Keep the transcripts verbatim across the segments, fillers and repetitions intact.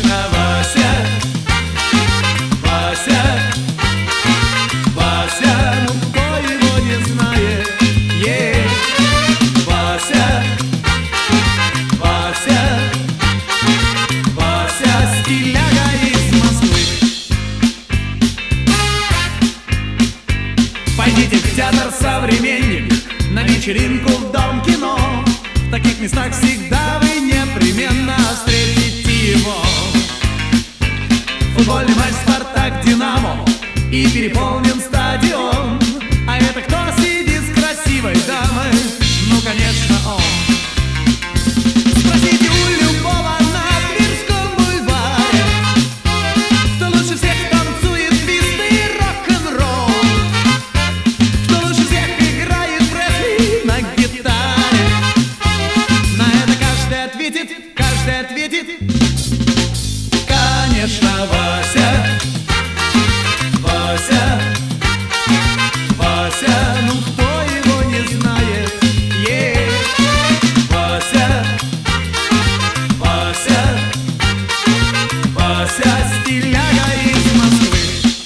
конечно, Вася, Вася, Вася, ну кто его не знает? Е, Вася, Вася, Вася, стиляга из Москвы. Пойдите в театр «Современник», на вечеринку в Дом кино. В таких местах всегда вы непременно встретите его. Футбольный матч «Спартак-Динамо» и переполнен стадион. А это кто сидит с красивой дамой? Ну, конечно, он. Спросите у любого на Тверском бульваре, кто лучше всех танцует твист и рок-н-ролл, кто лучше всех играет Пресли на гитаре. На это каждый ответит, каждый ответит: конечно, Вася, Вася, Вася, ну кто его не знает? Е, Вася, Вася, Вася, стиляга из Москвы.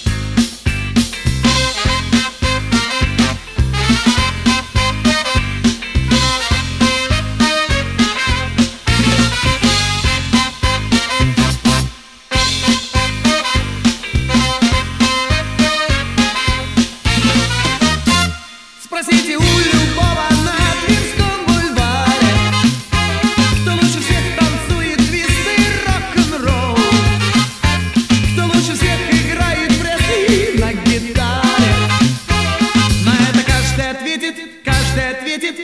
Спросите у любого на Тверском бульваре, кто лучше всех танцует твист и рок-н-ролл, кто лучше всех играет Пресли на гитаре. На это каждый ответит, каждый ответит: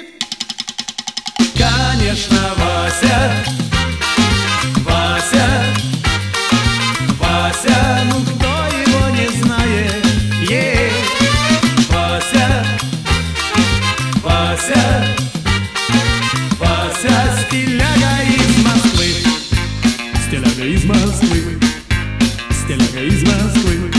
конечно, Вася, Вася, Вася, ну кто его не знает? Е, Вася, Вася, Вася, стиляга из Москвы, стиляга из Москвы, стиляга из Москвы.